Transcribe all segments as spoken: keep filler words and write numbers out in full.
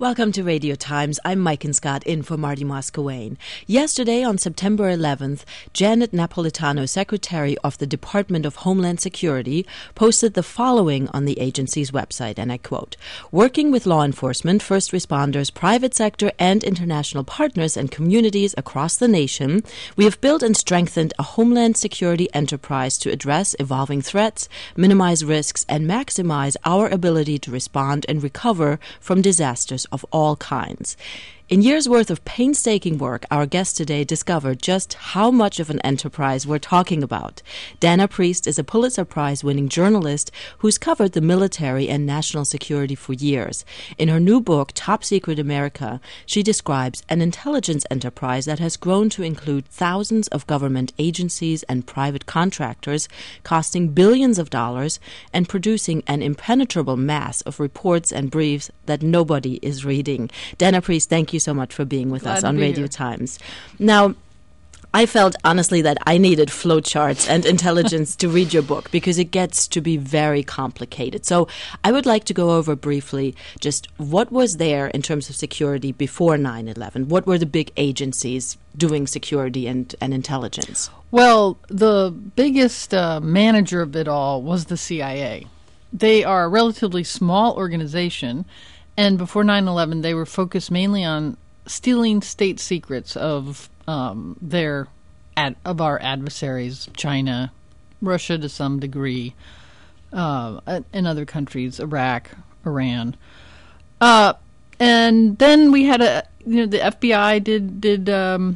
Welcome to Radio Times. I'm Mike and Scott in for Marty Moscowane. Yesterday, on September eleventh, Janet Napolitano, Secretary of the Department of Homeland Security, posted the following on the agency's website, and I quote, "Working with law enforcement, first responders, private sector, and international partners and communities across the nation, we have built and strengthened a homeland security enterprise to address evolving threats, minimize risks, and maximize our ability to respond and recover from disasters of all kinds." In years' worth of painstaking work, our guest today discovered just how much of an enterprise we're talking about. Dana Priest is a Pulitzer Prize-winning journalist who's covered the military and national security for years. In her new book, Top Secret America, she describes an intelligence enterprise that has grown to include thousands of government agencies and private contractors, costing billions of dollars and producing an impenetrable mass of reports and briefs that nobody is reading. Dana Priest, thank you so much for being with Glad us to on be Radio here. Times. Now, I felt honestly that I needed flowcharts and intelligence to read your book because it gets to be very complicated. So I would like to go over briefly just what was there in terms of security before nine eleven. What were the big agencies doing security and, and intelligence? Well, the biggest uh, manager of it all was the C I A. They are a relatively small organization, and before nine eleven, they were focused mainly on stealing state secrets of um, their ad- of our adversaries, China, Russia to some degree, uh, and other countries, Iraq, Iran. Uh, and then we had a, you know, the F B I did did um,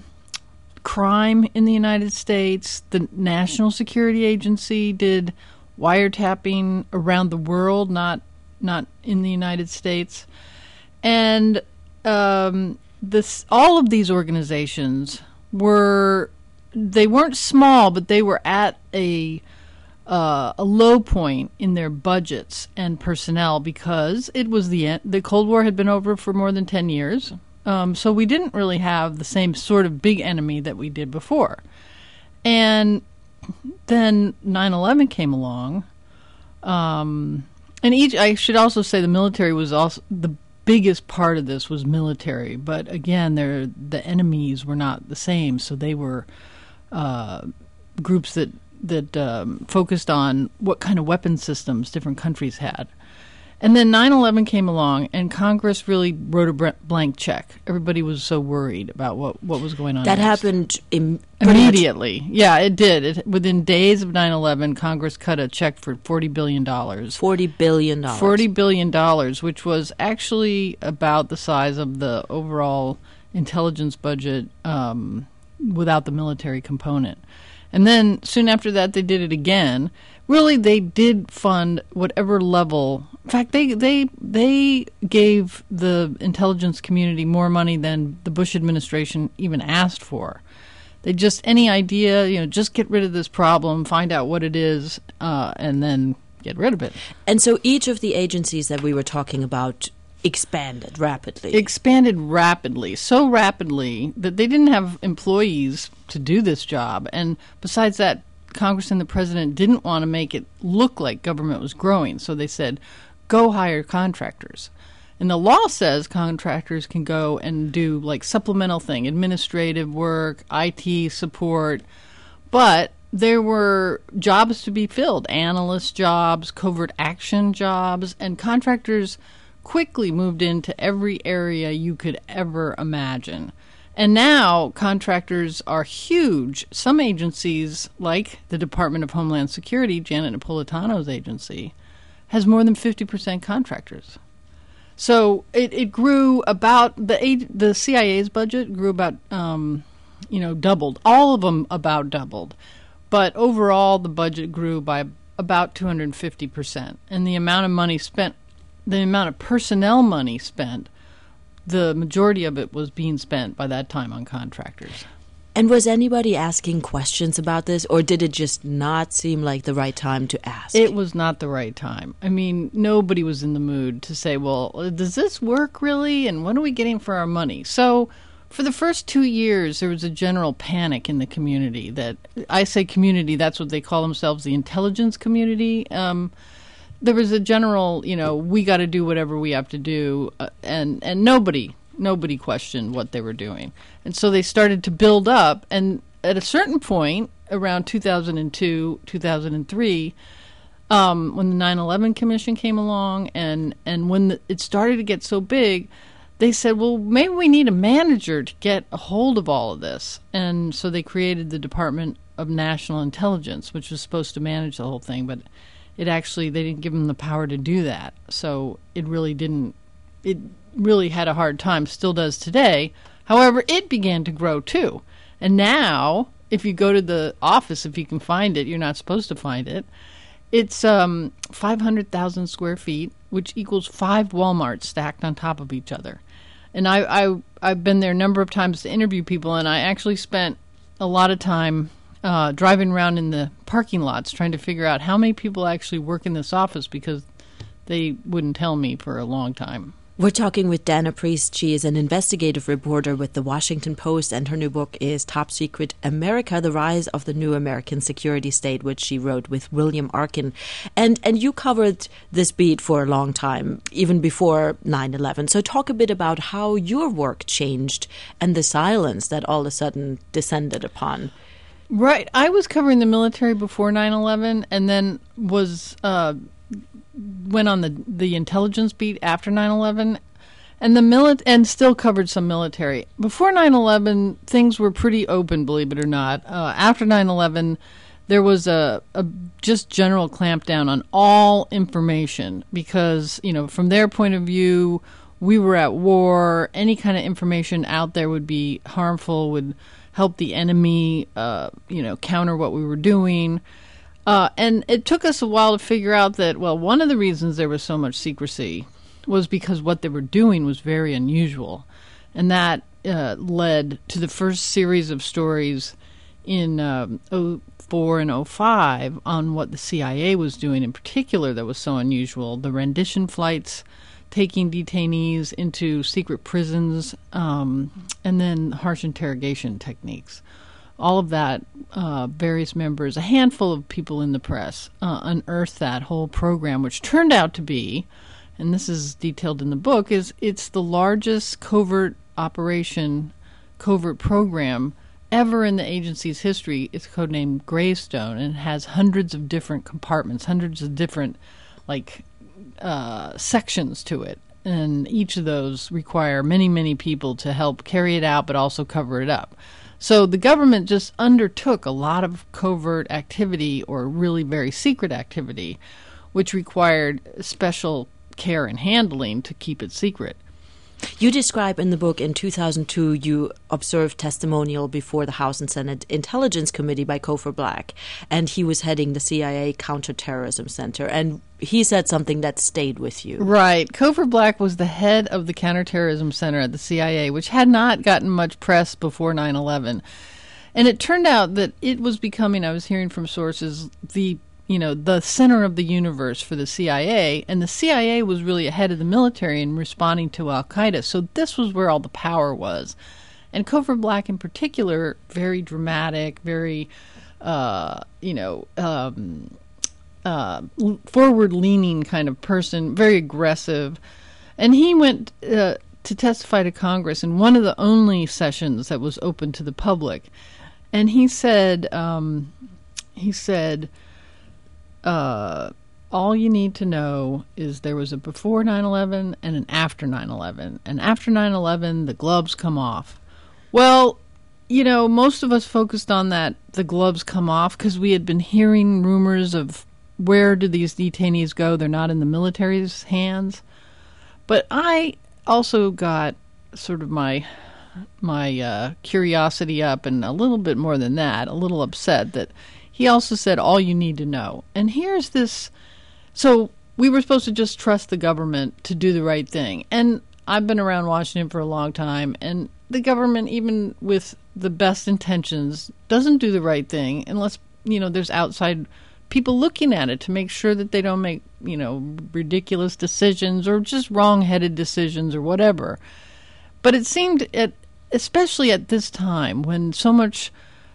crime in the United States. The National Security Agency did wiretapping around the world, not not in the United States. And um, this, all of these organizations were, they weren't small, but they were at a uh, a low point in their budgets and personnel because it was the end, the Cold War had been over for more than ten years. Um, so we didn't really have the same sort of big enemy that we did before. And then nine eleven came along. Um, and each, I should also say the military was also, the biggest part of this was military. But again, they're, the enemies were not the same. So they were uh, groups that, that um, focused on what kind of weapon systems different countries had. And then nine eleven came along, and Congress really wrote a blank check. Everybody was so worried about what, what was going on. That next. happened im- immediately. Yeah, it did. It, within days of nine eleven, Congress cut a check for forty billion dollars. forty billion dollars. forty billion dollars, which was actually about the size of the overall intelligence budget um, without the military component. And then soon after that, they did it again. Really, they did fund whatever level. In fact, they they they gave the intelligence community more money than the Bush administration even asked for. They just, any idea, you know, just get rid of this problem, find out what it is, uh, and then get rid of it. And so each of the agencies that we were talking about expanded rapidly. Expanded rapidly, so rapidly that they didn't have employees to do this job. And besides that, Congress and the president didn't want to make it look like government was growing. So they said, go hire contractors. And the law says contractors can go and do like supplemental thing, administrative work, I T support. But there were jobs to be filled, analyst jobs, covert action jobs, and contractors quickly moved into every area you could ever imagine. And now contractors are huge. Some agencies, like the Department of Homeland Security, Janet Napolitano's agency, has more than fifty percent contractors. So it, it grew about, the the C I A's budget grew about, um, you know, doubled. All of them about doubled. But overall, the budget grew by about two hundred fifty percent. And the amount of money spent, the amount of personnel money spent, the majority of it was being spent by that time on contractors. And was anybody asking questions about this, or did it just not seem like the right time to ask? It was not the right time. I mean, nobody was in the mood to say, well, does this work really? And what are we getting for our money? So for the first two years, there was a general panic in the community that, I say community, that's what they call themselves, the intelligence community. Um, there was a general, you know, we got to do whatever we have to do, uh, and and nobody nobody questioned what they were doing, and so they started to build up, and at a certain point, around two thousand two, two thousand three, um, when the nine eleven Commission came along, and and when the, it started to get so big, they said, well, maybe we need a manager to get a hold of all of this, and so they created the Department of National Intelligence, which was supposed to manage the whole thing, but it actually, they didn't give them the power to do that. So it really didn't, it really had a hard time, still does today. However, it began to grow too. And now, if you go to the office, if you can find it, you're not supposed to find it, it's um, five hundred thousand square feet, which equals five Walmarts stacked on top of each other. And I, I, I've been there a number of times to interview people, and I actually spent a lot of time Uh, driving around in the parking lots trying to figure out how many people actually work in this office, because they wouldn't tell me for a long time. We're talking with Dana Priest. She is an investigative reporter with the Washington Post, and her new book is Top Secret America, The Rise of the New American Security State, which she wrote with William Arkin. And and you covered this beat for a long time, even before nine eleven. So talk a bit about how your work changed and the silence that all of a sudden descended upon. Right. I was covering the military before nine eleven, and then was uh, went on the the intelligence beat after nine eleven, and the mili- and still covered some military. Before nine eleven, things were pretty open, believe it or not. Uh, after nine eleven, there was a, a just general clampdown on all information because, you know, from their point of view, we were at war. Any kind of information out there would be harmful, would help the enemy, uh, you know, counter what we were doing. Uh, and it took us a while to figure out that, well, one of the reasons there was so much secrecy was because what they were doing was very unusual. And that uh, led to the first series of stories in um, oh four and oh five on what the C I A was doing in particular that was so unusual. The rendition flights, taking detainees into secret prisons, um, and then harsh interrogation techniques. All of that, uh, various members, a handful of people in the press, uh, unearthed that whole program, which turned out to be, and this is detailed in the book, is it's the largest covert operation, covert program ever in the agency's history. It's codenamed Greystone, and it has hundreds of different compartments, hundreds of different, like, Uh, sections to it, and each of those require many, many people to help carry it out but also cover it up. So the government just undertook a lot of covert activity, or really very secret activity, which required special care and handling to keep it secret. You describe in the book in two thousand two you observed testimonial before the House and Senate Intelligence Committee by Cofer Black, and he was heading the C I A Counterterrorism Center, and he said something that stayed with you. Right. Cofer Black was the head of the Counterterrorism Center at the C I A, which had not gotten much press before nine eleven. And it turned out that it was becoming, I was hearing from sources, the you know, the center of the universe for the C I A, and the C I A was really ahead of the military in responding to Al-Qaeda. So this was where all the power was. And Cofer Black in particular, very dramatic, very, uh, you know, um, uh, forward-leaning kind of person, very aggressive. And he went uh, to testify to Congress in one of the only sessions that was open to the public. And he said, um, he said... Uh, all you need to know is there was a before nine eleven and an after nine eleven. And after nine eleven, the gloves come off. Well, you know, most of us focused on that, the gloves come off, because we had been hearing rumors of where do these detainees go? They're not in the military's hands. But I also got sort of my my uh, curiosity up, and a little bit more than that, a little upset that he also said, all you need to know. And here's this. So we were supposed to just trust the government to do the right thing. And I've been around Washington for a long time, and the government, even with the best intentions, doesn't do the right thing unless, you know, there's outside people looking at it to make sure that they don't make, you know, ridiculous decisions or just wrong-headed decisions or whatever. But it seemed, at, especially at this time when so much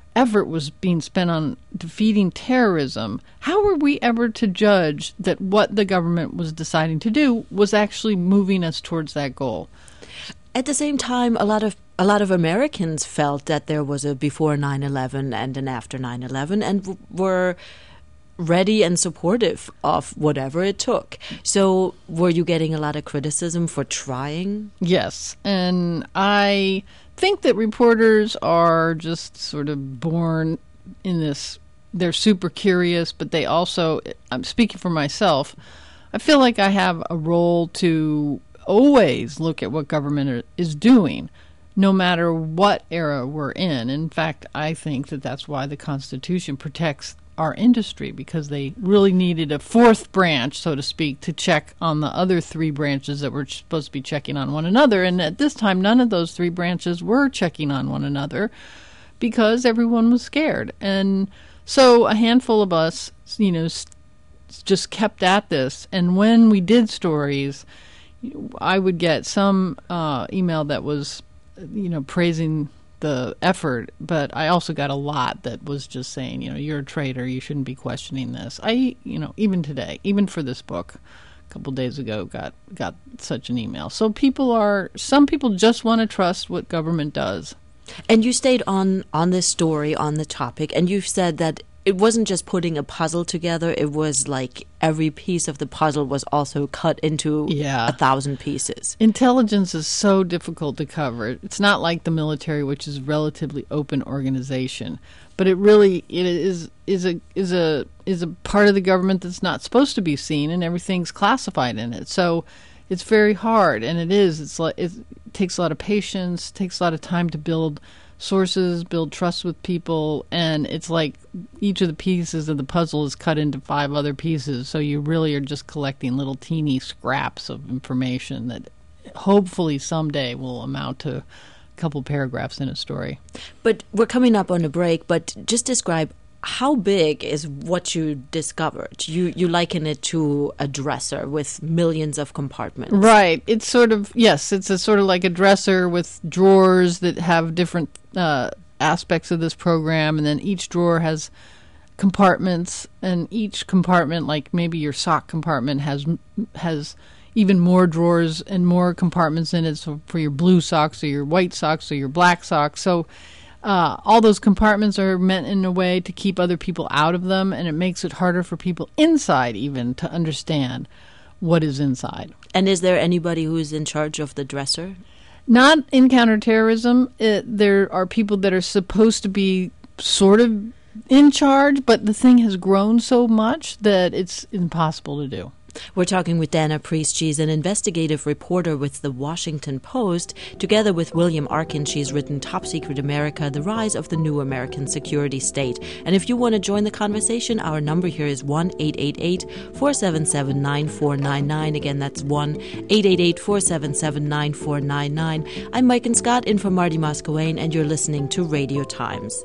effort was being spent on defeating terrorism, how were we ever to judge that what the government was deciding to do was actually moving us towards that goal? At the same time, a lot of a lot of Americans felt that there was a before nine eleven and an after nine eleven, and w- were ready and supportive of whatever it took. So were you getting a lot of criticism for trying? Yes, and I think that reporters are just sort of born in this, they're super curious, but they also, I'm speaking for myself, I feel like I have a role to always look at what government is doing, no matter what era we're in. In fact, I think that that's why the Constitution protects our industry, because they really needed a fourth branch, so to speak, to check on the other three branches that were supposed to be checking on one another. And at this time, none of those three branches were checking on one another because everyone was scared. And so a handful of us, you know, just kept at this. And when we did stories, I would get some uh, email that was, you know, praising the effort, but I also got a lot that was just saying, you know, you're a traitor, you shouldn't be questioning this. I, you know, even today, even for this book, a couple days ago, got got such an email. So people are, some people just want to trust what government does. And you stayed on on this story, on the topic, and you've said that it wasn't just putting a puzzle together, it was like every piece of the puzzle was also cut into yeah. a thousand pieces. Intelligence is so difficult to cover. It's not like the military, which is a relatively open organization, but it really it is is a is a is a part of the government that's not supposed to be seen, and everything's classified in it. So it's very hard, and it is. It's like it takes a lot of patience, takes a lot of time to build sources, build trust with people, and it's like each of the pieces of the puzzle is cut into five other pieces, so you really are just collecting little teeny scraps of information that hopefully someday will amount to a couple paragraphs in a story. But we're coming up on a break, but just describe how big is what you discovered? You you liken it to a dresser with millions of compartments. Right. It's sort of, yes, it's a sort of like a dresser with drawers that have different uh, aspects of this program, and then each drawer has compartments, and each compartment, like maybe your sock compartment, has has even more drawers and more compartments in it, so for your blue socks or your white socks or your black socks. So Uh, all those compartments are meant in a way to keep other people out of them, and it makes it harder for people inside even to understand what is inside. And is there anybody who is in charge of the dresser? Not in counterterrorism. It, there are people that are supposed to be sort of in charge, but the thing has grown so much that it's impossible to do. We're talking with Dana Priest. She's an investigative reporter with The Washington Post. Together with William Arkin, she's written Top Secret America, The Rise of the New American Security State. And if you want to join the conversation, our number here is one eight eight eight, four seven seven, nine four nine nine. Again, that's one eight eight eight, four seven seven, nine four nine nine. I'm Maiken Scott in for Marty Moscowain, and you're listening to Radio Times.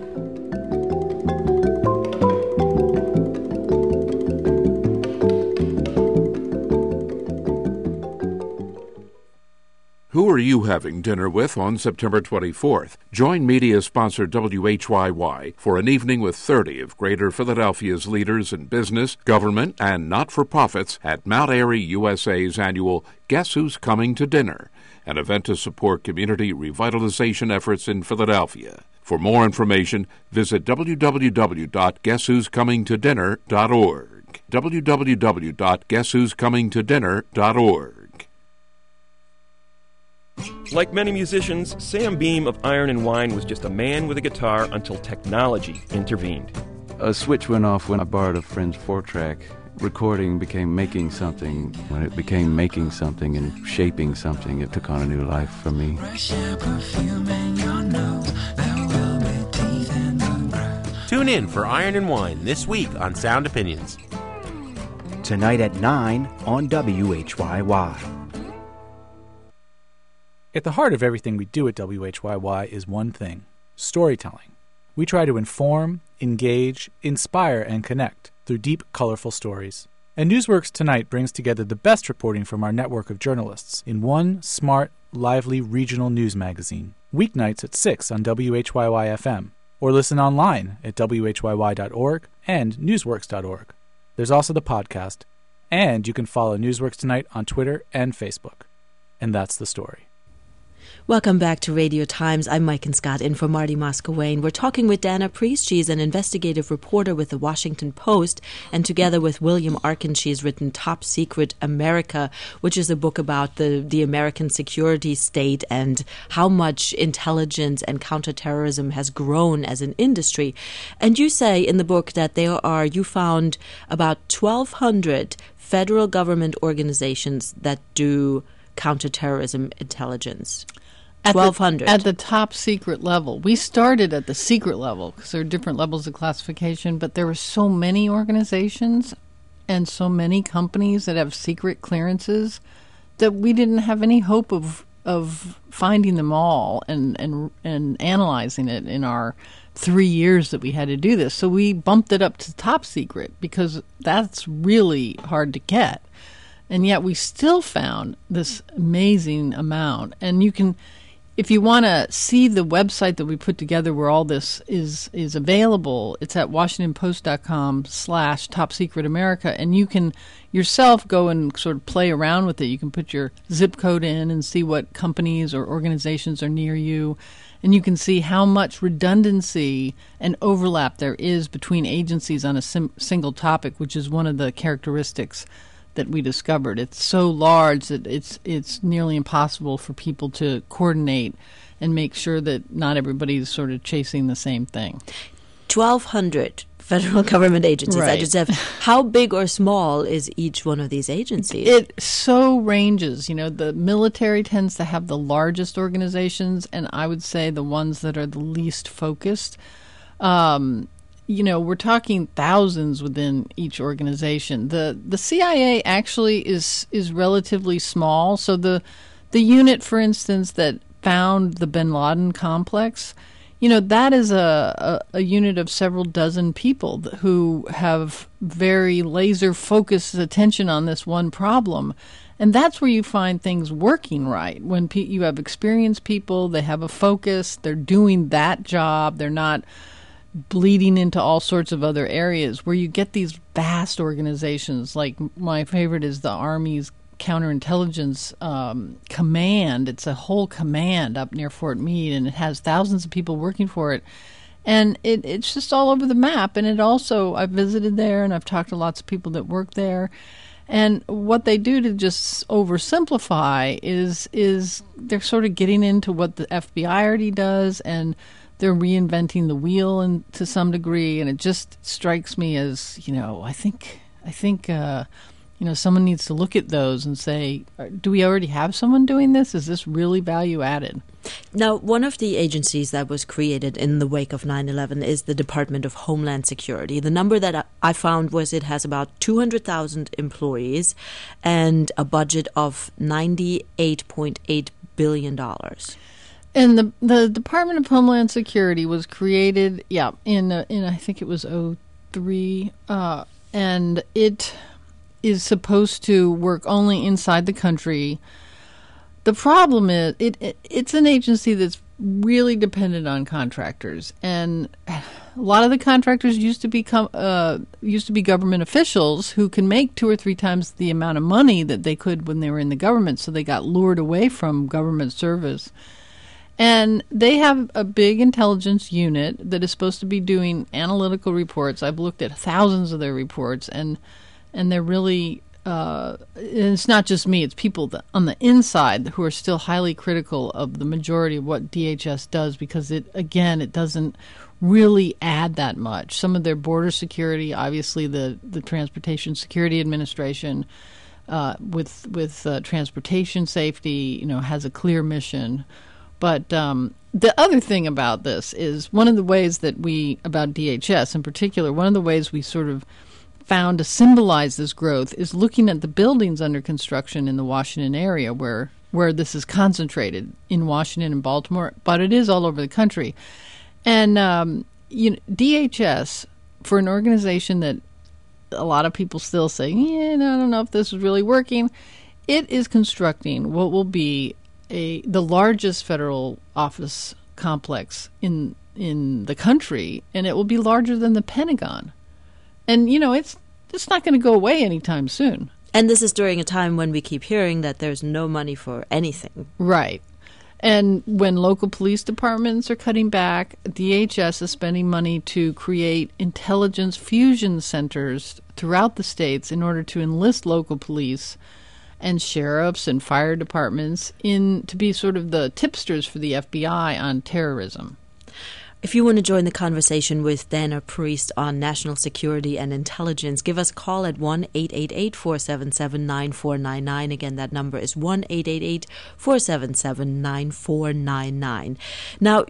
Who are you having dinner with on September twenty-fourth? Join media sponsor W H Y Y for an evening with thirty of Greater Philadelphia's leaders in business, government, and not-for-profits at Mount Airy U S A's annual Guess Who's Coming to Dinner, an event to support community revitalization efforts in Philadelphia. For more information, visit w w w dot guess who's coming to dinner dot org. w w w dot guess who's coming to dinner dot org. Like many musicians, Sam Beam of Iron and Wine was just a man with a guitar until technology intervened. A switch went off when I borrowed a friend's four-track. Recording became making something. When it became making something and shaping something, it took on a new life for me. Tune in for Iron and Wine this week on Sound Opinions. Tonight at nine on W H Y Y. At the heart of everything we do at W H Y Y is one thing: storytelling. We try to inform, engage, inspire, and connect through deep, colorful stories. And Newsworks Tonight brings together the best reporting from our network of journalists in one smart, lively regional news magazine. Weeknights at six on W H Y Y F M, or listen online at W H Y Y dot org and newsworks dot org. There's also the podcast, and you can follow Newsworks Tonight on Twitter and Facebook. And that's the story. Welcome back to Radio Times. I'm Mike and Scott in for Marty Moscowain. We're talking with Dana Priest. She's an investigative reporter with the Washington Post, and together with William Arkin, she's written Top Secret America, which is a book about the, the American security state and how much intelligence and counterterrorism has grown as an industry. And you say in the book that there are, you found about twelve hundred federal government organizations that do counterterrorism intelligence. twelve hundred. At the, at the top secret level. We started at the secret level because there are different levels of classification, but there were so many organizations and so many companies that have secret clearances that we didn't have any hope of of finding them all and, and, and analyzing it in our three years that we had to do this. So we bumped it up to top secret because that's really hard to get. And yet we still found this amazing amount. And you can, if you want to see the website that we put together where all this is is available, it's at washingtonpost.com slash top secret America. And you can yourself go and sort of play around with it. You can put your zip code in and see what companies or organizations are near you. And you can see how much redundancy and overlap there is between agencies on a sim- single topic, which is one of the characteristics that we discovered. It's so large that it's it's nearly impossible for people to coordinate and make sure that not everybody's sort of chasing the same thing. twelve hundred federal government agencies. Right. I just have, how big or small is each one of these agencies? It so ranges. You know, the military tends to have the largest organizations, and I would say the ones that are the least focused. Um You know, we're talking thousands within each organization. The the C I A actually is is relatively small. So the the unit, for instance, that found the Bin Laden complex, you know, that is a, a, a unit of several dozen people who have very laser-focused attention on this one problem. And that's where you find things working right. When pe- you have experienced people, they have a focus, they're doing that job, they're not bleeding into all sorts of other areas, where you get these vast organizations. Like my favorite is the Army's Counterintelligence um, Command. It's a whole command up near Fort Meade, and it has thousands of people working for it. And it, it's just all over the map. And it also, I've visited there, and I've talked to lots of people that work there. And what they do, to just oversimplify, is is they're sort of getting into what the F B I already does, and they're reinventing the wheel in, to some degree. And it just strikes me as, you know, I think, I think, uh, you know, someone needs to look at those and say, do we already have someone doing this? Is this really value added? Now, one of the agencies that was created in the wake of nine eleven is the Department of Homeland Security. The number that I found was it has about two hundred thousand employees and a budget of ninety-eight point eight billion dollars. And the the Department of Homeland Security was created, yeah, in uh, in I think it was oh three, uh, and it is supposed to work only inside the country. The problem is it, it it's an agency that's really dependent on contractors, and a lot of the contractors used to become uh, used to be government officials who can make two or three times the amount of money that they could when they were in the government. So they got lured away from government service. And they have a big intelligence unit that is supposed to be doing analytical reports. I've looked at thousands of their reports, and and they're really, uh, and it's not just me, it's people that, on the inside who are still highly critical of the majority of what D H S does, because it, again, it doesn't really add that much. Some of their border security, obviously the, the Transportation Security Administration, uh, with, with uh, transportation safety, you know, has a clear mission. But um, the other thing about this is one of the ways that we, about D H S in particular, one of the ways we sort of found to symbolize this growth is looking at the buildings under construction in the Washington area where, where this is concentrated in Washington and Baltimore, but it is all over the country. And um, you know, D H S, for an organization that a lot of people still say, yeah, no, I don't know if this is really working, it is constructing what will be A, the largest federal office complex in in the country, and it will be larger than the Pentagon. And, you know, it's it's not going to go away anytime soon. And this is during a time when we keep hearing that there's no money for anything. Right. And when local police departments are cutting back, D H S is spending money to create intelligence fusion centers throughout the states in order to enlist local police and sheriffs and fire departments in to be sort of the tipsters for the F B I on terrorism. If you want to join the conversation with Dana Priest on national security and intelligence, give us a call at one eight eight eight, four seven seven, nine four nine nine. Again, that number is one eight eight eight, four seven seven, nine four nine nine. Now,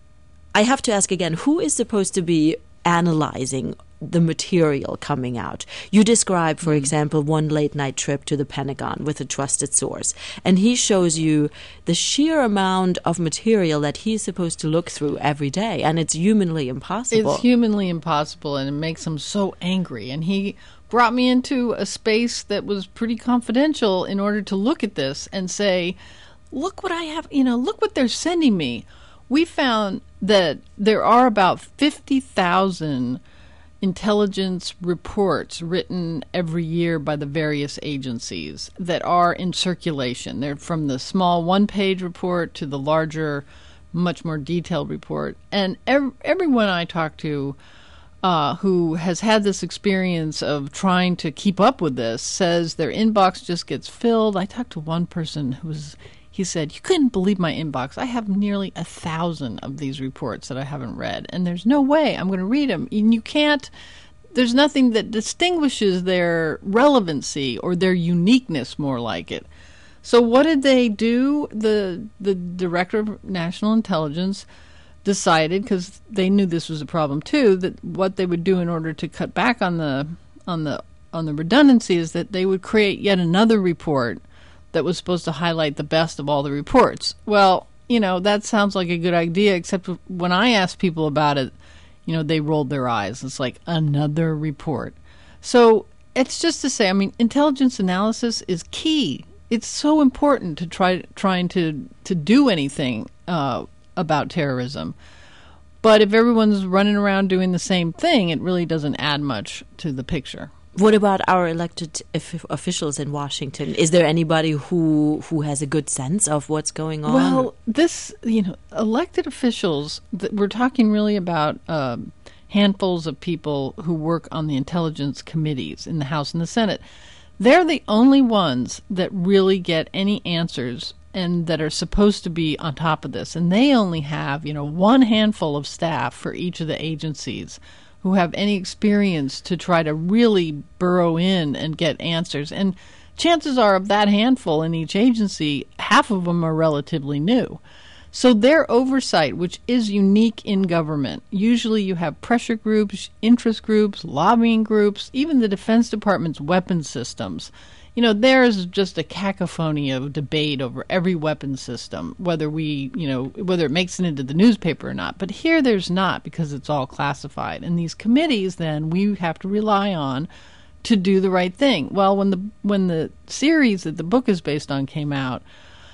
I have to ask again, who is supposed to be analyzing the material coming out? You describe, for example, one late night trip to the Pentagon with a trusted source, and he shows you the sheer amount of material that he's supposed to look through every day, and it's humanly impossible. It's humanly impossible, and it makes him so angry. And he brought me into a space that was pretty confidential in order to look at this and say, look what I have, you know, look what they're sending me. We found that there are about fifty thousand intelligence reports written every year by the various agencies that are in circulation. They're from the small one-page report to the larger, much more detailed report. And ev- everyone I talk to uh, who has had this experience of trying to keep up with this says their inbox just gets filled. I talked to one person who was... He said, you couldn't believe my inbox. I have nearly a thousand of these reports that I haven't read, and there's no way I'm going to read them. And you can't, there's nothing that distinguishes their relevancy or their uniqueness, more like it. So what did they do? The, the Director of National Intelligence decided, because they knew this was a problem too, that what they would do in order to cut back on the on the on the redundancy is that they would create yet another report that was supposed to highlight the best of all the reports. Well, you know, that sounds like a good idea, except when I asked people about it, you know, they rolled their eyes. It's like another report. So it's just to say, I mean, intelligence analysis is key. It's so important to try trying to, to do anything uh, about terrorism. But if everyone's running around doing the same thing, it really doesn't add much to the picture. What about our elected officials in Washington? Is there anybody who who has a good sense of what's going on? Well, this, you know, elected officials, th- we're talking really about uh, handfuls of people who work on the intelligence committees in the House and the Senate. They're the only ones that really get any answers and that are supposed to be on top of this. And they only have, you know, one handful of staff for each of the agencies who have any experience to try to really burrow in and get answers. And chances are of that handful in each agency, half of them are relatively new. So their oversight, which is unique in government, usually you have pressure groups, interest groups, lobbying groups, even the Defense Department's weapons systems. You know, there's just a cacophony of debate over every weapon system, whether we, you know, whether it makes it into the newspaper or not. But here there's not, because it's all classified. And these committees, then, we have to rely on to do the right thing. Well, when the when the series that the book is based on came out,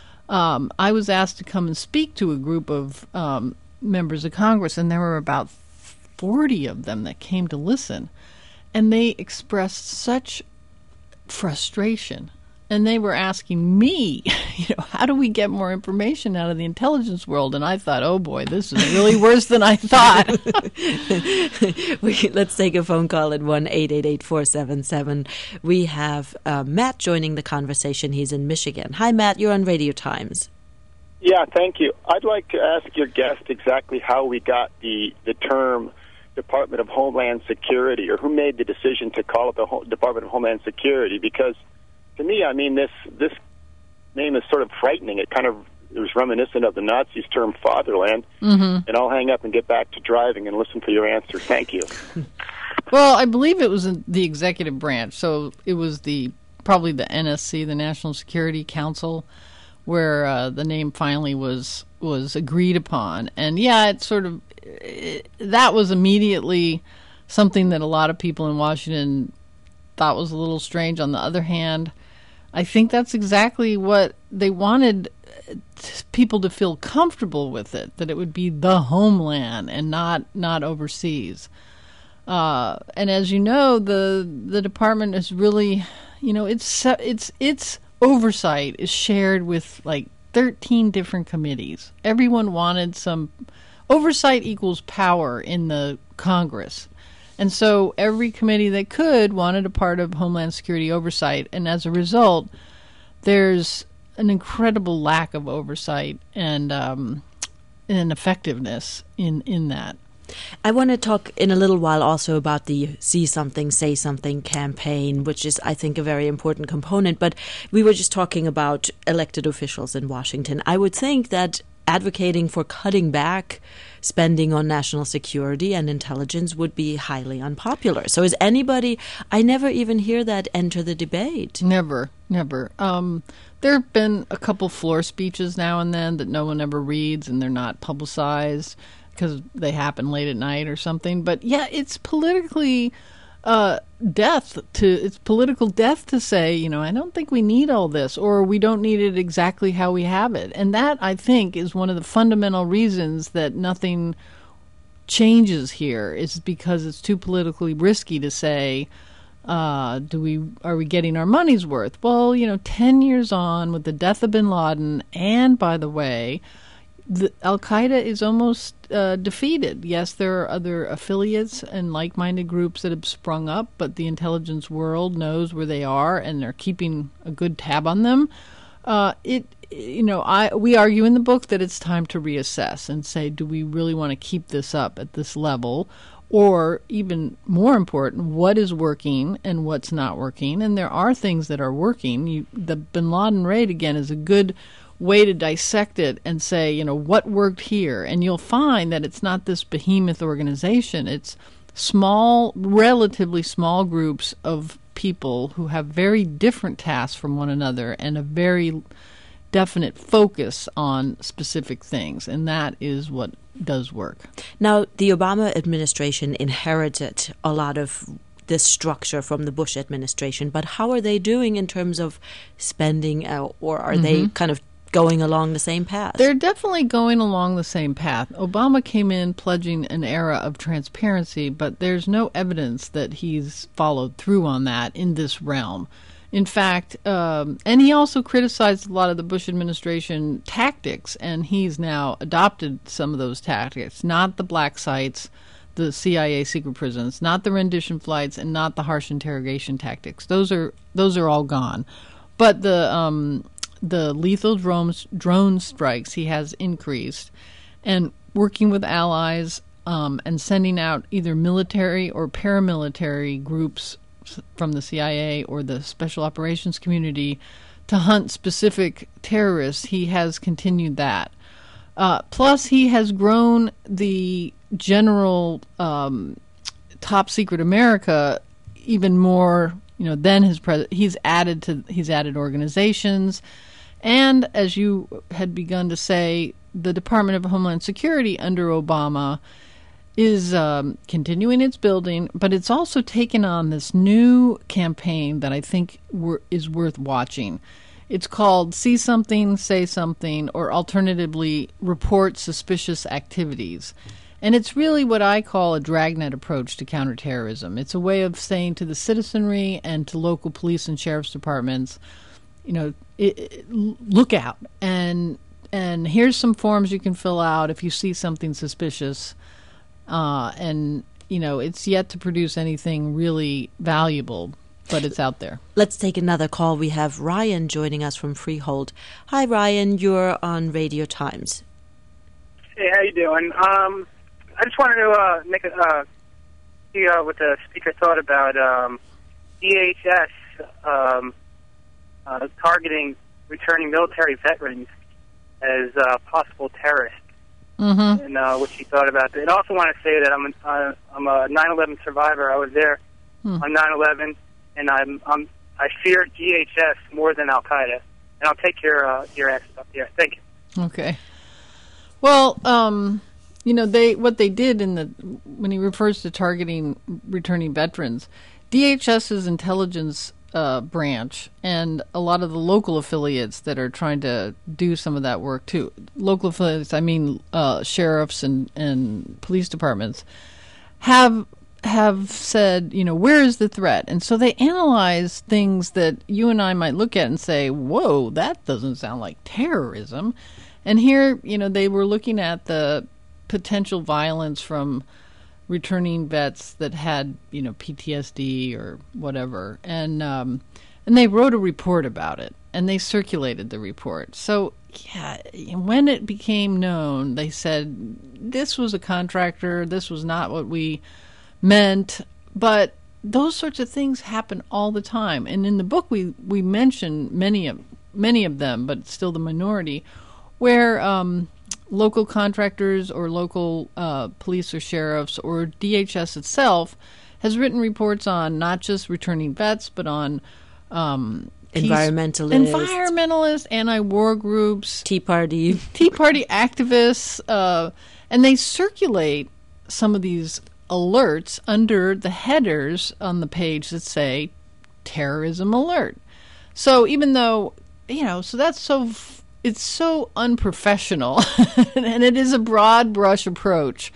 um, I was asked to come and speak to a group of um, members of Congress, and there were about forty of them that came to listen. And they expressed such frustration, and they were asking me, you know, how do we get more information out of the intelligence world? And I thought, oh boy, this is really worse than I thought. we, let's take a phone call at one eight eight eight, four seven seven. We have uh, Matt joining the conversation. He's in Michigan. Hi, Matt. You're on Radio Times. Yeah, thank you. I'd like to ask your guest exactly how we got the the term Department of Homeland Security, or who made the decision to call it the Ho- Department of Homeland Security, because to me, I mean, this this name is sort of frightening. It kind of it was reminiscent of the Nazis' term fatherland. Mm-hmm. And I'll hang up and get back to driving and listen for your answer. Thank you. Well, I believe it was in the executive branch, so it was the probably the N S C, the National Security Council, where uh, the name finally was was agreed upon. And yeah, it sort of it, that was immediately something that a lot of people in Washington thought was a little strange. On the other hand, I think that's exactly what they wanted. t- people to feel comfortable with it, that it would be the homeland and not not overseas. Uh, and as you know, the the department is really, you know, it's it's its oversight is shared with like thirteen different committees. Everyone wanted some oversight equals power in the Congress. And so every committee that could wanted a part of Homeland Security oversight. And as a result, there's an incredible lack of oversight and um, and effectiveness in, in that. I want to talk in a little while also about the See Something, Say Something campaign, which is, I think, a very important component. But we were just talking about elected officials in Washington. I would think that advocating for cutting back spending on national security and intelligence would be highly unpopular. So is anybody, I never even hear that enter the debate. Never, never. Um, there have been a couple floor speeches now and then that no one ever reads, and they're not publicized because they happen late at night or something. But yeah, it's politically uh, death to it's political death to say, you know, I don't think we need all this, or we don't need it exactly how we have it. And that, I think, is one of the fundamental reasons that nothing changes here, is because it's too politically risky to say, uh, do we are we getting our money's worth? Well, you know, ten years on with the death of bin Laden, and by the way, The, Al-Qaeda is almost uh, defeated. Yes, there are other affiliates and like-minded groups that have sprung up, but the intelligence world knows where they are, and they're keeping a good tab on them. Uh, it, you know, I we argue in the book that it's time to reassess and say, do we really want to keep this up at this level? Or even more important, what is working and what's not working? And there are things that are working. You, the bin Laden raid, again, is a good way to dissect it and say, you know, what worked here? And you'll find that it's not this behemoth organization. It's small, relatively small groups of people who have very different tasks from one another and a very definite focus on specific things. And that is what does work. Now, the Obama administration inherited a lot of this structure from the Bush administration, but how are they doing in terms of spending, uh, or are mm-hmm. they kind of going along the same path? They're definitely going along the same path. Obama came in pledging an era of transparency, but there's no evidence that he's followed through on that in this realm. In fact, um, and he also criticized a lot of the Bush administration tactics, and he's now adopted some of those tactics, not the black sites, the C I A secret prisons, not the rendition flights, and not the harsh interrogation tactics. Those are those are all gone. But the um, the lethal drones, drone strikes he has increased, and working with allies um, and sending out either military or paramilitary groups from the C I A or the special operations community to hunt specific terrorists. He has continued that. Uh, plus, he has grown the general um, top secret America even more. You know, than his pres- he's added to he's added organizations. And as you had begun to say, the Department of Homeland Security under Obama is um, continuing its building, but it's also taken on this new campaign that I think wor- is worth watching. It's called See Something, Say Something, or alternatively, Report Suspicious Activities. And it's really what I call a dragnet approach to counterterrorism. It's a way of saying to the citizenry and to local police and sheriff's departments, you know, it, it, look out, and and here's some forms you can fill out if you see something suspicious. Uh, and, you know, it's yet to produce anything really valuable, but it's out there. Let's take another call. We have Ryan joining us from Freehold. Hi, Ryan. You're on Radio Times. Hey, how you doing? Um, I just wanted to uh, make a uh, see uh, what the speaker thought about um, D H S um, uh, targeting returning military veterans as uh, possible terrorists, mm-hmm. and uh, what she thought about that. And I also want to say that I'm a, uh, I'm a nine eleven survivor. I was there hmm. on nine eleven, and I'm, I'm I fear D H S more than Al Qaeda. And I'll take your uh, your answers up here. Thank you. Okay. Well, um, you know, they what they did in the when he refers to targeting returning veterans, D H S's intelligence uh, branch and a lot of the local affiliates that are trying to do some of that work too. Local affiliates, I mean uh, sheriffs and, and police departments, have have said, you know, where is the threat? And so they analyze things that you and I might look at and say, whoa, that doesn't sound like terrorism. And here, you know, they were looking at the potential violence from returning vets that had, you know, P T S D or whatever. And um, and they wrote a report about it, and they circulated the report. So, yeah, when it became known, they said, this was a contractor, this was not what we meant. But those sorts of things happen all the time. And in the book, we, we mention many of, many of them, but still the minority, where um, local contractors or local uh, police or sheriffs or D H S itself has written reports on not just returning vets, but on um, environmentalists, environmentalists, anti-war groups, Tea Party, Tea Party activists, uh, and they circulate some of these alerts under the headers on the page that say terrorism alert. So even though, you know, so that's so, it's so unprofessional, and it is a broad brush approach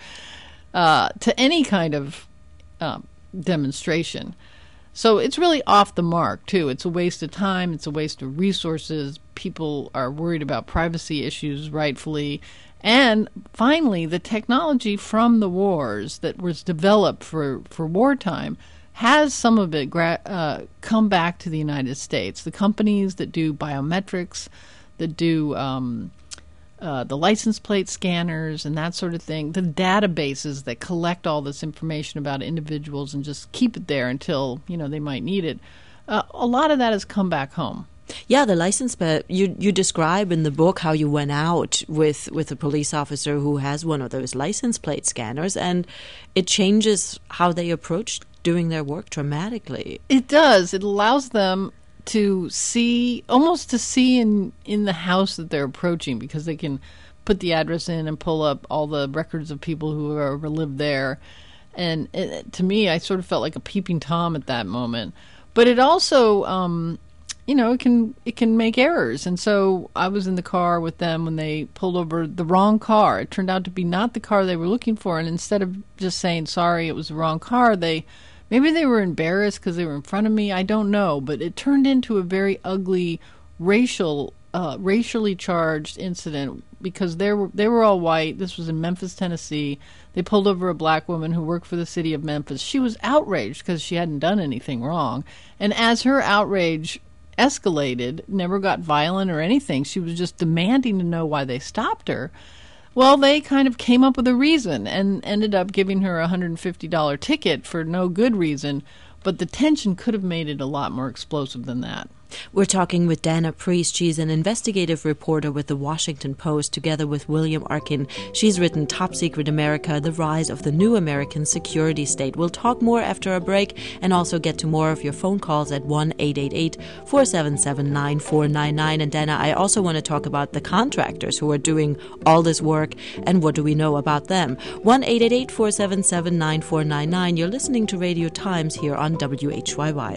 uh, to any kind of um, demonstration. So it's really off the mark, too. It's a waste of time. It's a waste of resources. People are worried about privacy issues, rightfully. And finally, the technology from the wars that was developed for, for wartime has some of it gra- uh, come back to the United States. The companies that do biometrics, that do um, uh, the license plate scanners and that sort of thing, the databases that collect all this information about individuals and just keep it there until, you know, they might need it, uh, a lot of that has come back home. Yeah, the license plate, you you describe in the book how you went out with, with a police officer who has one of those license plate scanners, and it changes how they approach doing their work dramatically. It does. It allows them to see, almost to see in, in the house that they're approaching, because they can put the address in and pull up all the records of people who have ever lived there. And it, to me, I sort of felt like a peeping Tom at that moment. But it also... Um, you know, it can it can make errors. And so I was in the car with them when they pulled over the wrong car. It turned out to be not the car they were looking for. And instead of just saying, sorry, it was the wrong car, they maybe they were embarrassed because they were in front of me. I don't know. But it turned into a very ugly racial, uh, racially charged incident because they were, they were all white. This was in Memphis, Tennessee. They pulled over a black woman who worked for the city of Memphis. She was outraged because she hadn't done anything wrong. And as her outrage escalated, never got violent or anything, she was just demanding to know why they stopped her. Well, they kind of came up with a reason and ended up giving her a one hundred fifty dollars ticket for no good reason, but the tension could have made it a lot more explosive than that. We're talking with Dana Priest. She's an investigative reporter with the Washington Post, together with William Arkin. She's written Top Secret America, The Rise of the New American Security State. We'll talk more after a break and also get to more of your phone calls at one eight eight eight, four seven seven, nine four nine nine. And Dana, I also want to talk about the contractors who are doing all this work and what do we know about them. one eight eight eight, four seven seven, nine four nine nine. You're listening to Radio Times here on W H Y Y.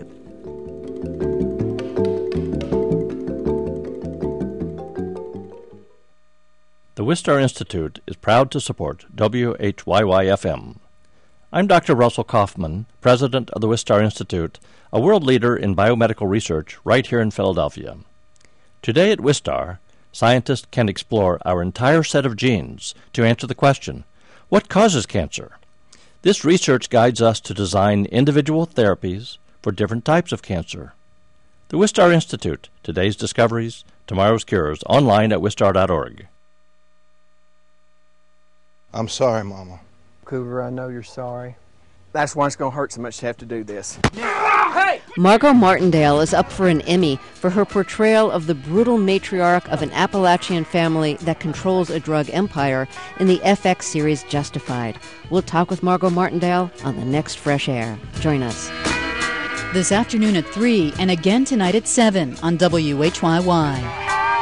The Wistar Institute is proud to support W H Y Y F M. I'm Doctor Russell Kaufman, president of the Wistar Institute, a world leader in biomedical research right here in Philadelphia. Today at Wistar, scientists can explore our entire set of genes to answer the question, what causes cancer? This research guides us to design individual therapies for different types of cancer. The Wistar Institute, today's discoveries, tomorrow's cures, online at wistar dot org. I'm sorry, Mama. Cougar, I know you're sorry. That's why it's going to hurt so much to have to do this. Hey! Margot Martindale is up for an Emmy for her portrayal of the brutal matriarch of an Appalachian family that controls a drug empire in the F X series Justified. We'll talk with Margot Martindale on the next Fresh Air. Join us. This afternoon at three and again tonight at seven on W H Y Y.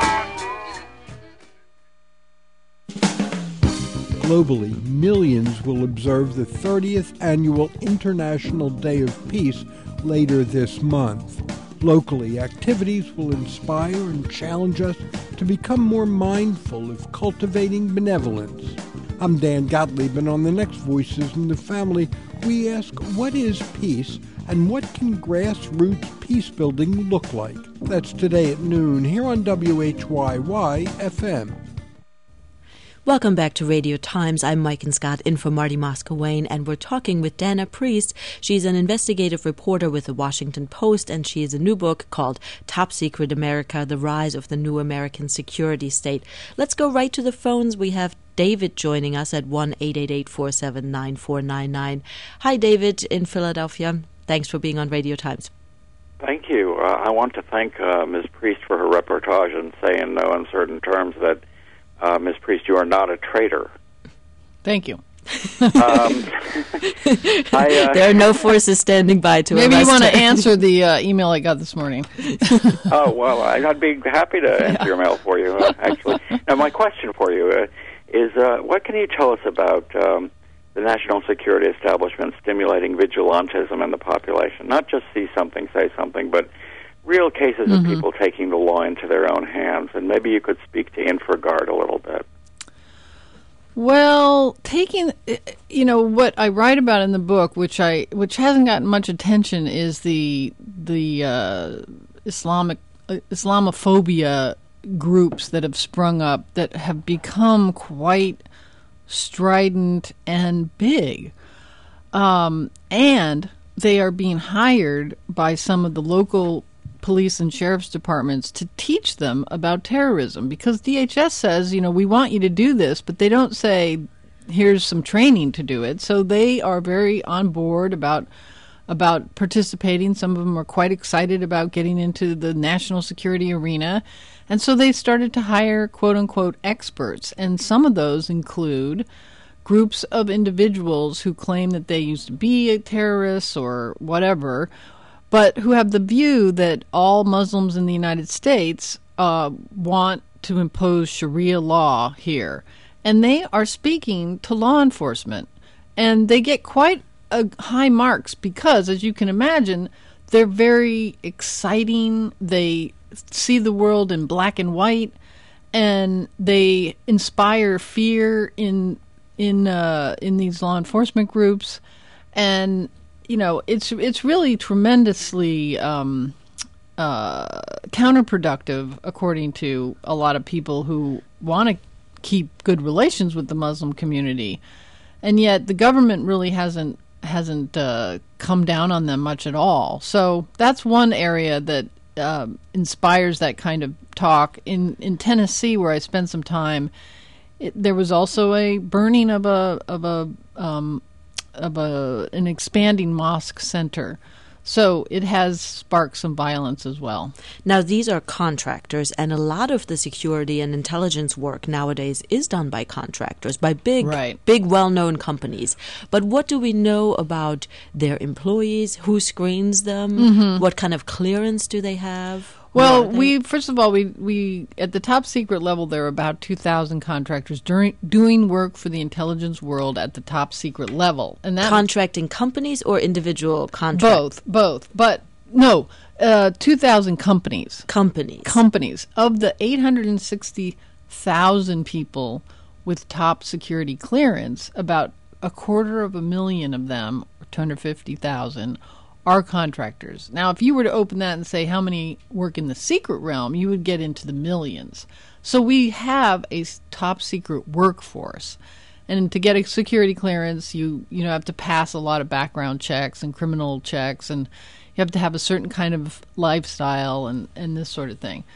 Globally, millions will observe the thirtieth Annual International Day of Peace later this month. Locally, activities will inspire and challenge us to become more mindful of cultivating benevolence. I'm Dan Gottlieb, and on the next Voices in the Family, we ask, what is peace, and what can grassroots peace building look like? That's today at noon here on W H Y Y F M. Welcome back to Radio Times. I'm Mike and Scott in for Marty Moscowain, and we're talking with Dana Priest. She's an investigative reporter with the Washington Post, and she has a new book called Top Secret America, The Rise of the New American Security State. Let's go right to the phones. We have David joining us at one eight eight eight, four seven nine, four nine nine. Hi, David in Philadelphia. Thanks for being on Radio Times. Thank you. Uh, I want to thank uh, Miz Priest for her reportage and say in no uncertain terms that Uh, Miz Priest, you are not a traitor. Thank you. um, I, uh, there are no forces standing by to Maybe arrest you want her. to answer the uh, email I got this morning. oh, well, I'd be happy to answer yeah. your mail for you, uh, actually. Now, my question for you uh, is, uh, what can you tell us about um, the national security establishment stimulating vigilantism in the population? Not just see something, say something, but real cases mm-hmm. of people taking the law into their own hands. And maybe you could speak to InfraGard a little bit. Well, taking, you know, what I write about in the book, which I which hasn't gotten much attention, is the the uh, Islamic uh, Islamophobia groups that have sprung up that have become quite strident and big, um, and they are being hired by some of the local police and sheriff's departments to teach them about terrorism, because D H S says, you know, we want you to do this, but they don't say, here's some training to do it. So they are very on board about about participating. Some of them are quite excited about getting into the national security arena. And so they started to hire, quote unquote, experts. And some of those include groups of individuals who claim that they used to be terrorists or whatever, but who have the view that all Muslims in the United States uh, want to impose Sharia law here. And they are speaking to law enforcement. And they get quite a high marks because, as you can imagine, they're very exciting. They see the world in black and white, and they inspire fear in in uh, in these law enforcement groups. And you know, it's it's really tremendously um, uh, counterproductive, according to a lot of people who want to keep good relations with the Muslim community, and yet the government really hasn't hasn't uh, come down on them much at all. So that's one area that uh, inspires that kind of talk. In in Tennessee, where I spent some time, it, there was also a burning of a of a um, of a an expanding mosque center. So it has sparked some violence as well. Now, these are contractors, and a lot of the security and intelligence work nowadays is done by contractors, by big, right. big, well-known companies. But what do we know about their employees? Who screens them? Mm-hmm. What kind of clearance do they have? Well, we first of all, we we at the top secret level, there are about two thousand contractors during, doing work for the intelligence world at the top secret level, and that contracting companies or individual contractors. Both, both, but no, uh, two thousand companies. Companies, companies of the eight hundred and sixty thousand people with top security clearance. About a quarter of a million of them, or two hundred fifty thousand. Are contractors. Now, if you were to open that and say how many work in the secret realm, you would get into the millions. So we have a top secret workforce. And to get a security clearance, you you know have to pass a lot of background checks and criminal checks, and you have to have a certain kind of lifestyle and, and this sort of thing.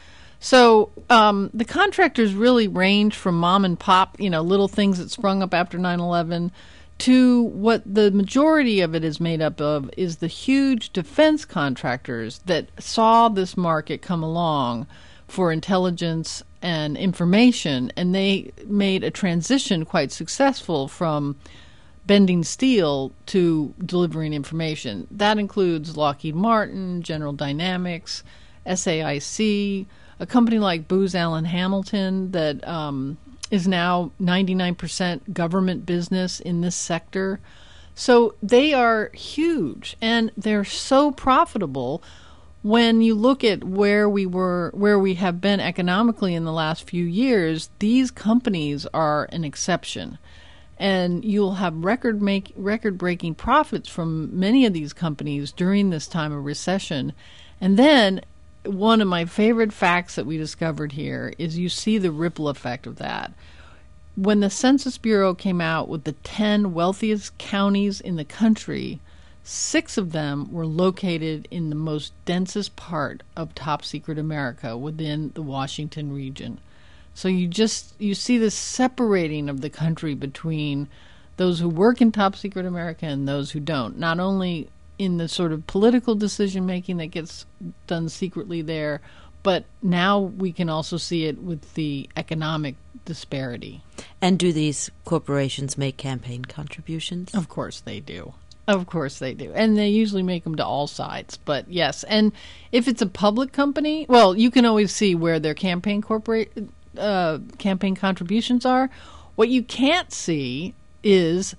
So um, the contractors really range from mom and pop, you know, little things that sprung up after nine eleven, to what the majority of it is made up of is the huge defense contractors that saw this market come along for intelligence and information, and they made a transition quite successful from bending steel to delivering information. That includes Lockheed Martin, General Dynamics, S A I C, a company like Booz Allen Hamilton that um, is now ninety-nine percent government business in this sector. So they are huge, and they're so profitable. when you look at where we were, where we have been economically in the last few years, these companies are an exception. And you'll have record make record-breaking profits from many of these companies during this time of recession. And then one of my favorite facts that we discovered here is you see the ripple effect of that. When the Census Bureau came out with the ten wealthiest counties in the country, six of them were located in the most densest part of top-secret America within the Washington region. So you just you see this separating of the country between those who work in top secret America and those who don't. Not only in the sort of political decision making that gets done secretly there, but now we can also see it with the economic disparity. And do these corporations make campaign contributions? Of course they do. Of course they do. And they usually make them to all sides. But yes, and if it's a public company, well, you can always see where their campaign corporate Uh, campaign contributions are. What you can't see is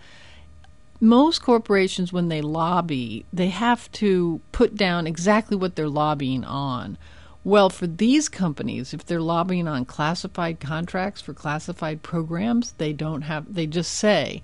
most corporations, when they lobby, they have to put down exactly what they're lobbying on. Well, for these companies, if they're lobbying on classified contracts for classified programs, they don't have, they just say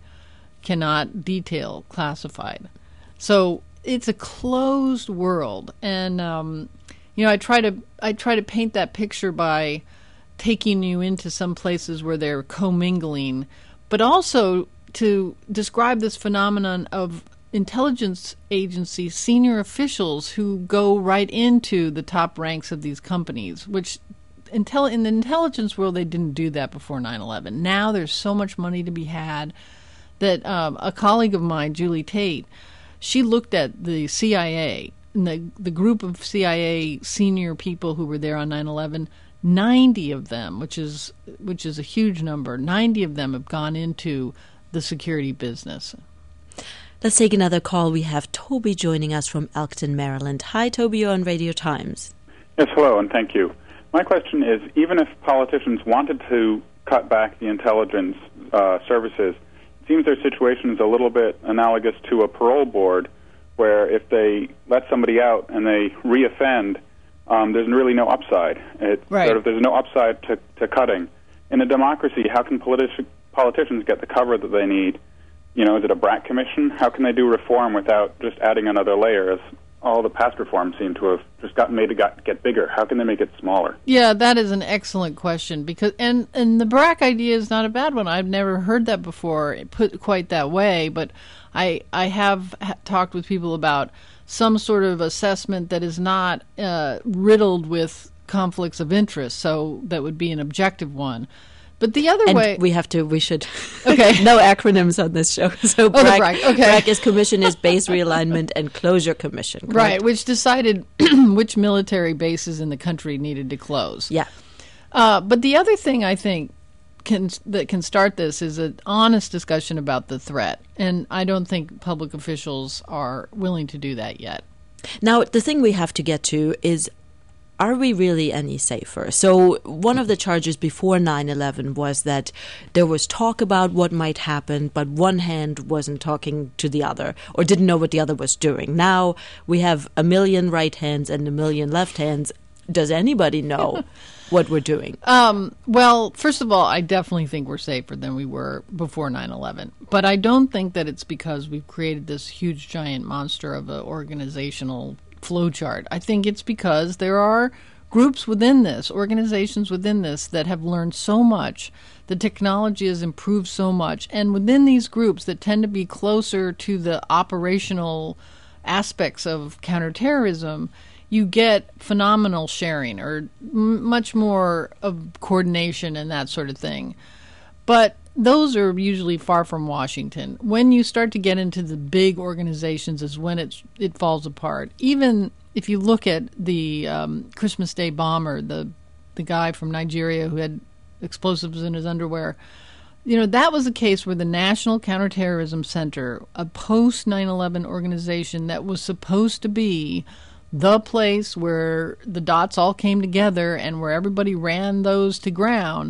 cannot detail classified. So it's a closed world. And, um, you know, I try to, I try to paint that picture by taking you into some places where they're commingling, but also to describe this phenomenon of intelligence agency senior officials who go right into the top ranks of these companies, which intel- in the intelligence world, they didn't do that before nine eleven. Now there's so much money to be had that um, a colleague of mine, Julie Tate, she looked at the C I A, and the, the group of C I A senior people who were there on nine eleven, ninety of them, which is which is a huge number, ninety of them have gone into the security business. Let's take another call. We have Toby joining us from Elkton, Maryland. Hi, Toby, you're on Radio Times. Yes, hello, and thank you. My question is, even if politicians wanted to cut back the intelligence uh, services, it seems their situation is a little bit analogous to a parole board, where if they let somebody out and they reoffend, Um, there's really no upside. It's right. sort of, there's no upside to, to cutting. In a democracy, how can politi- politicians get the cover that they need? You know, is it a BRAC commission? How can they do reform without just adding another layer? As all the past reforms seem to have just gotten made to got, get bigger. How can they make it smaller? Yeah, that is an excellent question. Because and, and the BRAC idea is not a bad one. I've never heard that before, put quite that way. But I I have ha- talked with people about some sort of assessment that is not uh, riddled with conflicts of interest, so that would be an objective one. But the other and way, we have to. We should. Okay. No acronyms on this show. So oh, BRAC, BRAC. Okay. BRAC is Commission is Base Realignment and Closure Commission, correct? Right, which decided which military bases in the country needed to close. Yeah. Uh, but the other thing I think can that can start this is an honest discussion about the threat, and I don't think public officials are willing to do that yet. Now, the thing we have to get to is, are we really any safer? So one of the charges before nine eleven was that there was talk about what might happen, but one hand wasn't talking to the other or didn't know what the other was doing. Now we have a million right hands and a million left hands. Does anybody know what we're doing? Um, well, first of all, I definitely think we're safer than we were before nine eleven. But I don't think that it's because we've created this huge, giant monster of an organizational flowchart. I think it's because there are groups within this, organizations within this, that have learned so much. The technology has improved so much. And within these groups that tend to be closer to the operational aspects of counterterrorism, you get phenomenal sharing or m- much more of coordination and that sort of thing. But those are usually far from Washington. When you start to get into the big organizations is when it it falls apart. Even if you look at the um, Christmas Day bomber, the the guy from Nigeria who had explosives in his underwear, you know, that was a case where the National Counterterrorism Center, a post nine eleven organization that was supposed to be the place where the dots all came together and where everybody ran those to ground,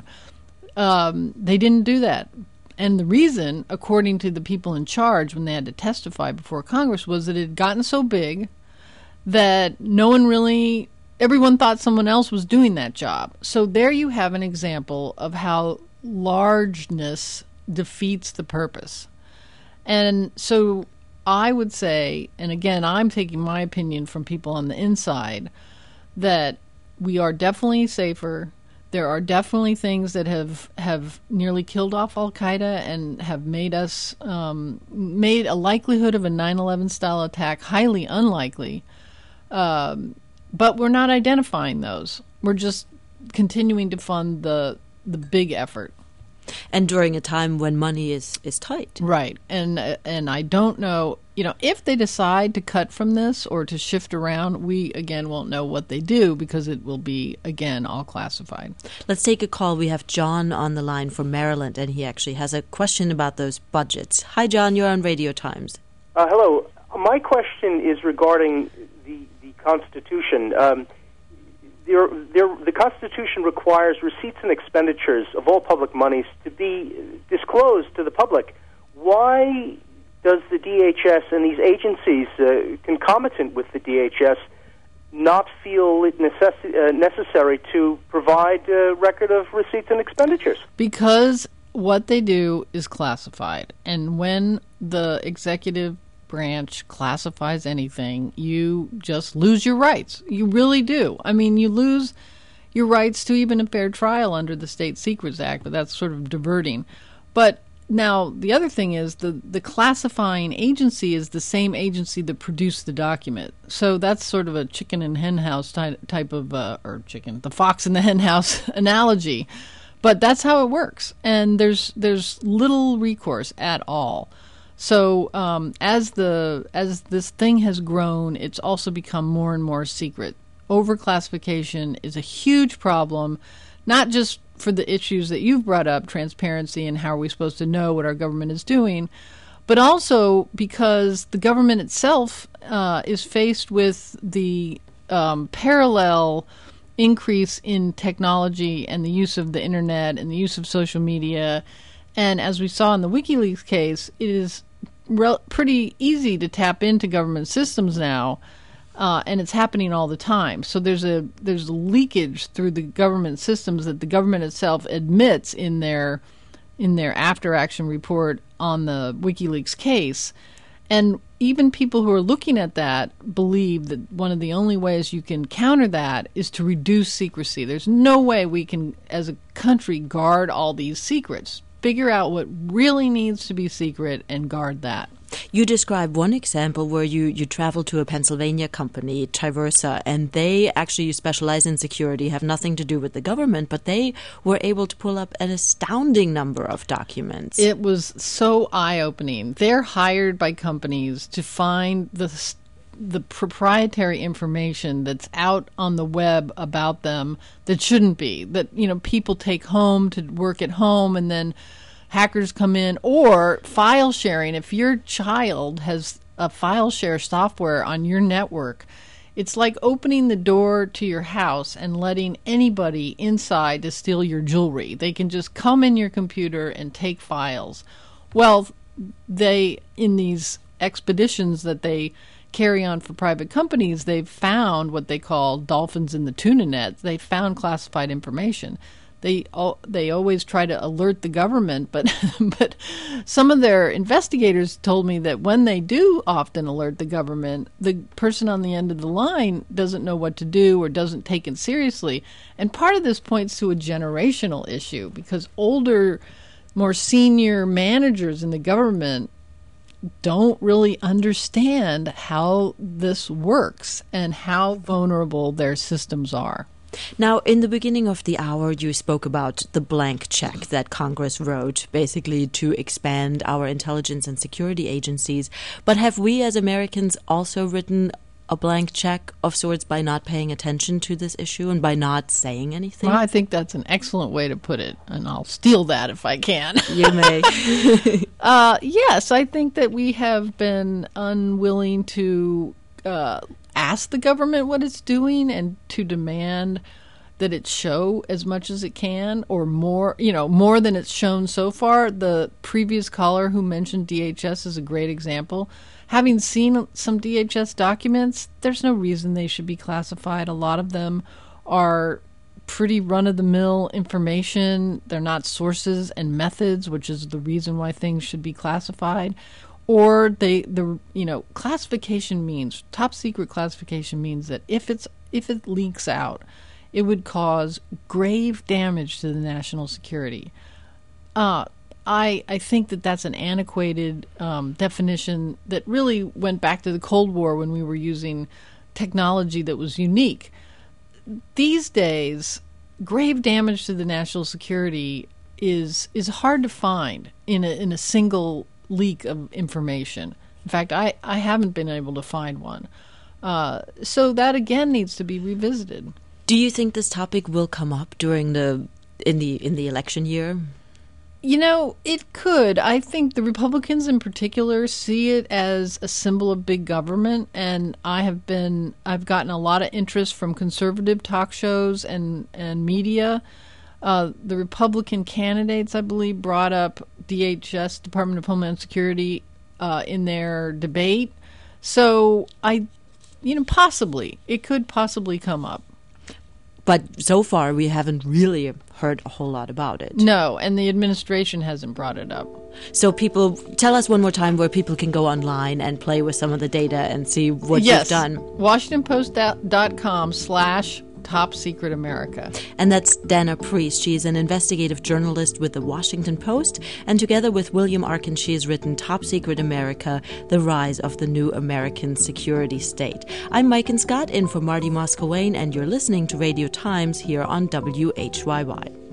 um, they didn't do that. And the reason, according to the people in charge when they had to testify before Congress, was that it had gotten so big that no one really, everyone thought someone else was doing that job. So there you have an example of how largeness defeats the purpose. And so I would say, and again, I'm taking my opinion from people on the inside, that we are definitely safer. There are definitely things that have, have nearly killed off Al-Qaeda and have made us, um, made a likelihood of a nine eleven style attack highly unlikely. Um, but we're not identifying those. We're just continuing to fund the the big effort. And during a time when money is, is tight. Right. And uh, and I don't know, you know, if they decide to cut from this or to shift around, we, again, won't know what they do because it will be, again, all classified. Let's take a call. We have John on the line from Maryland, and he actually has a question about those budgets. Hi, John. You're on Radio Times. Uh, hello. My question is regarding the, the Constitution. Um, there, there, the Constitution requires receipts and expenditures of all public monies to be disclosed to the public. Why does the D H S and these agencies uh, concomitant with the D H S not feel it necess- uh, necessary to provide a record of receipts and expenditures? Because what they do is classified. And when the executive branch classifies anything, you just lose your rights. You really do. I mean, you lose your rights to even a fair trial under the State Secrets Act, but that's sort of diverting. But now, the other thing is the, the classifying agency is the same agency that produced the document. So that's sort of a chicken and hen house ty- type of, uh, or chicken, the fox and the hen house analogy. But that's how it works. And there's there's little recourse at all. So um, as the as this thing has grown, it's also become more and more secret. Overclassification is a huge problem, not just for the issues that you've brought up, transparency and how are we supposed to know what our government is doing, but also because the government itself uh, is faced with the um, parallel increase in technology and the use of the internet and the use of social media. And as we saw in the WikiLeaks case, it is re- pretty easy to tap into government systems now, uh, and it's happening all the time. So there's a there's leakage through the government systems that the government itself admits in their in their after-action report on the WikiLeaks case. And even people who are looking at that believe that one of the only ways you can counter that is to reduce secrecy. There's no way we can, as a country, guard all these secrets. Figure out what really needs to be secret and guard that. You described one example where you, you traveled to a Pennsylvania company, Triversa, and they actually specialize in security, have nothing to do with the government, but they were able to pull up an astounding number of documents. It was so eye-opening. They're hired by companies to find the the proprietary information that's out on the web about them that shouldn't be, that, you know, people take home to work at home and then hackers come in, or file sharing. If your child has a file share software on your network, it's like opening the door to your house and letting anybody inside to steal your jewelry. They can just come in your computer and take files. Well, they, in these expeditions that they carry on for private companies, they've found what they call dolphins in the tuna net. They found classified information. They they always try to alert the government, but but some of their investigators told me that when they do often alert the government, the person on the end of the line doesn't know what to do or doesn't take it seriously. And part of this points to a generational issue, because older, more senior managers in the government don't really understand how this works and how vulnerable their systems are. Now, in the beginning of the hour, you spoke about the blank check that Congress wrote, basically to expand our intelligence and security agencies. But have we as Americans also written a blank check of sorts by not paying attention to this issue and by not saying anything? Well, I think that's an excellent way to put it, and I'll steal that if I can. You may. uh, yes, I think that we have been unwilling to uh, ask the government what it's doing and to demand that it show as much as it can, or more, you know, more than it's shown so far. The previous caller who mentioned D H S is a great example. Having seen some D H S documents, there's no reason they should be classified. A lot of them are pretty run-of-the-mill information. They're not sources and methods, which is the reason why things should be classified. Or they, the you know, classification means, top secret classification means that if it's if it leaks out, it would cause grave damage to the national security. Uh, I I think that that's an antiquated um, definition that really went back to the Cold War when we were using technology that was unique. These days, grave damage to the national security is is hard to find in a in a single leak of information. In fact, I, I haven't been able to find one. Uh, so that again needs to be revisited. Do you think this topic will come up during the in the in the election year? You know, it could. I think the Republicans in particular see it as a symbol of big government, and I have been I've gotten a lot of interest from conservative talk shows and and media. Uh, the Republican candidates, I believe, brought up D H S, Department of Homeland Security, uh, in their debate. So I, you know, possibly it could possibly come up. But so far, we haven't really heard a whole lot about it. No, and the administration hasn't brought it up. So people, tell us one more time where people can go online and play with some of the data and see what yes. you've done. Washington Post dot com slash Top Secret America. And that's Dana Priest. She is an investigative journalist with the Washington Post, and together with William Arkin, she has written Top Secret America, The Rise of the New American Security State. I'm Maiken Scott, in for Marty Moscowain, and you're listening to Radio Times here on W H Y Y.